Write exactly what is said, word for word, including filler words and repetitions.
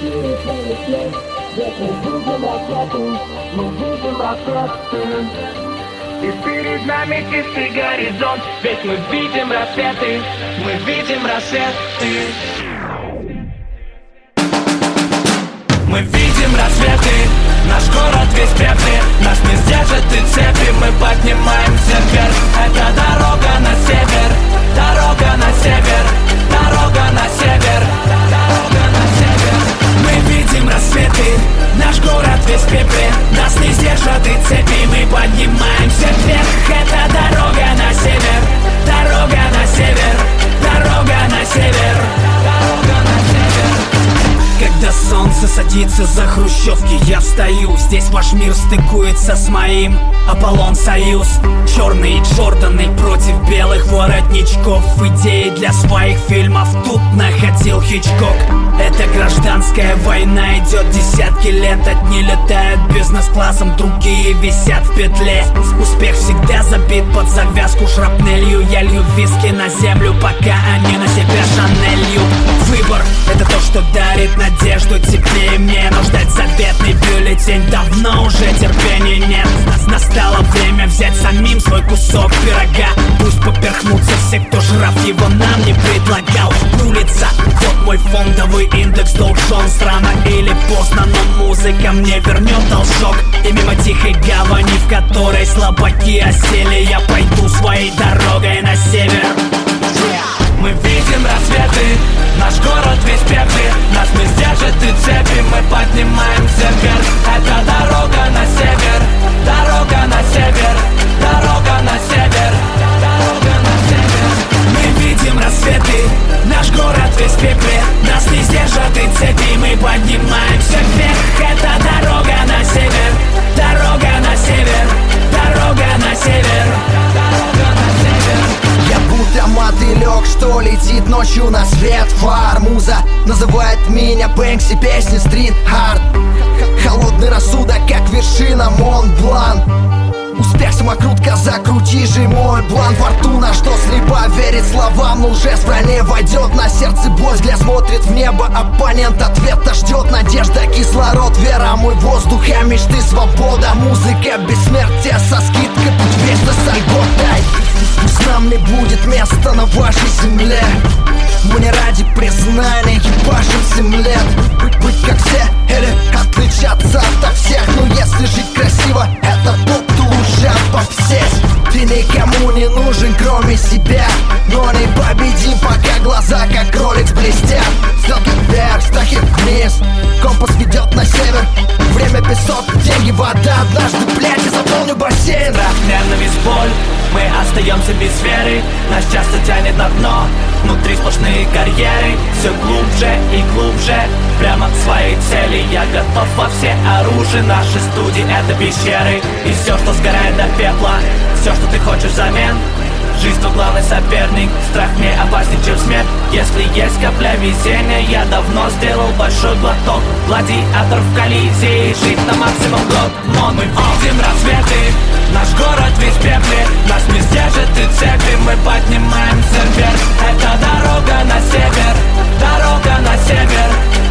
И перед нами чистый горизонт, ведь мы видим рассветы, мы видим рассветы. Мы видим рассветы, наш город весь пепли, нас не сдержат и цепи, мы поднимаемся вверх. Это дорога на север, дорога на север, дорога на север, дорога на север. Мы видим рассветы, наш город весь пепли, нас не сдержат и цепи, мы поднимаемся вверх. Это дорога на север, дорога на север, дорога на север, дорога на север. Когда солнце садится за хрущевки, я встаю. Здесь ваш мир стыкуется с моим. Аполлон Союз, черные Джорданы против белых воротничков. Идеи для своих фильмов тут находил Хичкок. Это гражданская война идет десятки лет. Одни летают бизнес-классом, другие висят в петле. Успех всегда забит под завязку шрапнелью. Я лью виски на землю, пока они на себя Шанелью. Выбор — это то, что дарит надежду тебе и мне. Но ждать заветный бюллетень давно уже терпения нет. Настало время взять самим свой кусок пирога. Пусть поперхнутся все, кто жрав его нам не предлагал. Улица, вот мой фондовый индекс Dow Jones. Рано или поздно, но музыка мне вернет должок. И мимо тихой гавани, в которой слабаки осели, я пойду своей дорогой на север. Мы видим рассветы, наш город весь пепли, нас не сдержат и цепи, мы поднимаемся вверх. Это дорога на север, дорога на север, дорога на север, дорога на север. Мы видим рассветы, наш город весь пепли, нас не сдержат и цепи, мы поднимаемся вверх. Это дорога на север, дорога на север, дорога на север, дорога на север. Я будто мотылек, что летит ночью на свет фар. Муза называет меня Бэнкси, песни стрит-хард. Холодный рассудок, как вершина Мон-Блан. Успех самокрутка, закрути же мой план. Фортуна, что слепо верит словам, но лжец в броне войдет. На сердце боль, взгляд смотрит в небо, оппонент ответа ждет. Надежда, кислород, вера, мой воздух, а мечты свобода. Музыка, бессмертие со скидкой, путь вечно с Альготой. Пусть нам не будет места на вашей земле. Мы не ради признания ебашим семь лет. Быть, быть как все или отличаться от всех. Но если жить красиво, это поп, то лучше попсеть. Ты никому не нужен, кроме себя. Но не победим, пока глаза как кролик блестят. Стрелки вверх, страхи вниз, компас ведет на север. Время песок, деньги, вода. Однажды, блядь, я заполню бассейн. Страх, ненависть, боль, мы остаемся без веры. Нас часто тянет на дно, внутри сплошные карьеры. Все глубже и глубже, прямо к своей цели. Я готов во все оружия, наши студии это пещеры. И все, что сгорает до пепла, все, что ты хочешь взамен. Жизнь твой главный соперник, страх мне опаснее, чем смерть. Если есть капля везения, я давно сделал большой глоток. Гладиатор в коллизии, жить на максимум год. Но мы видим рассветы, наш город весь пепли, нас не сдержат и цепи, мы поднимаемся вверх. Это дорога на север, дорога на север,